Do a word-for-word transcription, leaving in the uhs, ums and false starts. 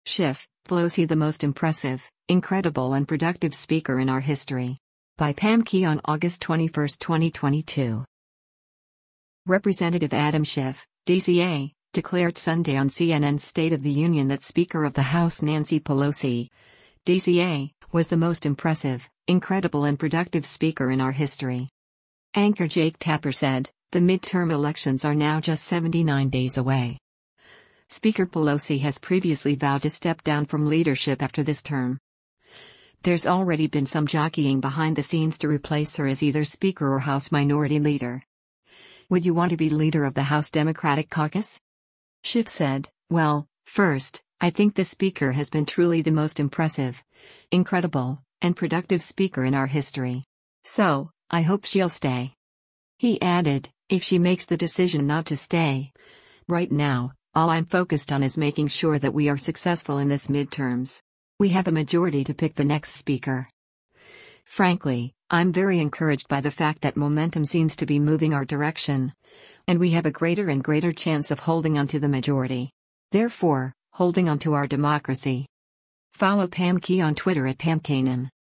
Schiff, Pelosi the most impressive, incredible and productive speaker in our history. By Pam Key on August twenty-first, twenty twenty-two. Representative Adam Schiff, D C A, declared Sunday on C N N's State of the Union that Speaker of the House Nancy Pelosi, D C A, was the most impressive, incredible and productive speaker in our history. Anchor Jake Tapper said, "The midterm elections are now just seventy-nine days away. Speaker Pelosi has previously vowed to step down from leadership after this term. There's already been some jockeying behind the scenes to replace her as either Speaker or House Minority Leader. Would you want to be leader of the House Democratic Caucus?" Schiff said, "Well, first, I think the Speaker has been truly the most impressive, incredible, and productive speaker in our history. So, I hope she'll stay." He added, "If she makes the decision not to stay, right now, all I'm focused on is making sure that we are successful in this midterms. We have a majority to pick the next speaker. Frankly, I'm very encouraged by the fact that momentum seems to be moving our direction, and we have a greater and greater chance of holding on to the majority. Therefore, holding on to our democracy." Follow Pam Key on Twitter at Pam Kanan.